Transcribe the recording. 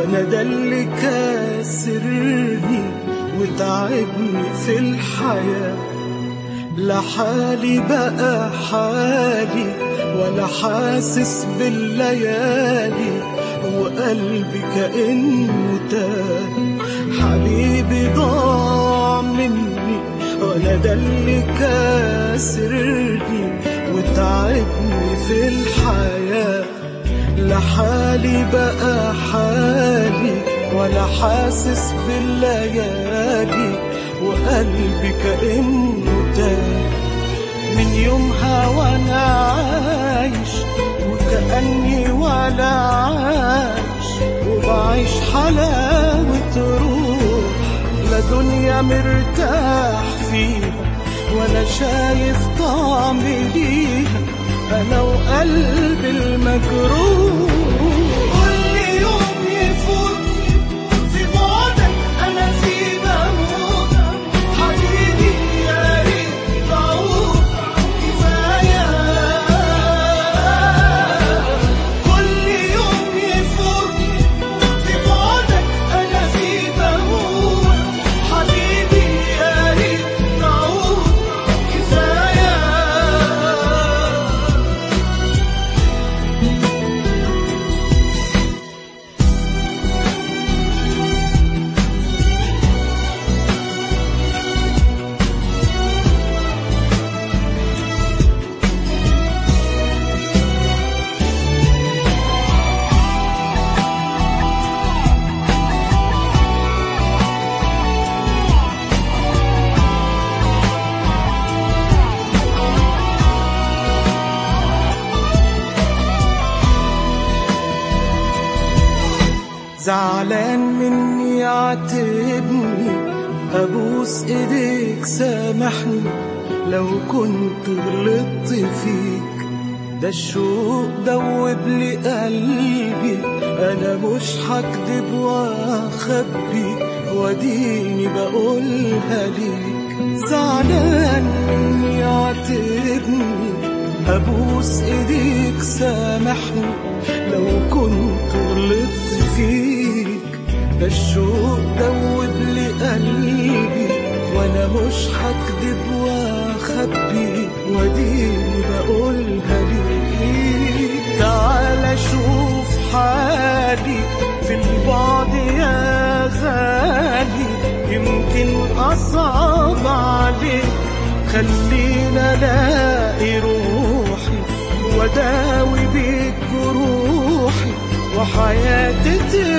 وانا ده اللي كاسرني وتعبني في الحياة. لا حالي بقى حالي ولا حاسس بالليالي، وقلبي كأنه تاه. حبيبي ضاع مني وانا ده اللي كاسرني وتعبني في الحياة. لا حالي بقى حالي ولا حاسس بالليالي، وقلبي كأنه تاه. من يومها وانا عايش وكأني ولا عايش، وبعيش حلاوة روح لا دنيا مرتاح فيها ولا شايف طعم ليها، أنا وقلبي المجروح. كل يوم يفوت في بعدك أنا في بموت. حبيبي يا ريت تعود كفاية. كل يوم يفوت في بعدك أنا في بموت. حبيبي يا ريت تعود كفاية. زعلان مني عاتبني، أبوس إيديك سامحني لو كنت غلطت فيك. ده الشوق دوب لي قلبي، أنا مش هكدب وأخبي واديني بقولها ليك. زعلان مني عاتبني، أبوس إيديك سامحني لو كنت غلطت فيك. ده الشوق دوب لي قلبي وانا مش هكدب واخبي واديني بقولها ليك. تعال شوف حالي في البعد يا غالي، يمكن أصعب عليك. خلينا الاقي روحي واداوي بيك جروحي وحياتي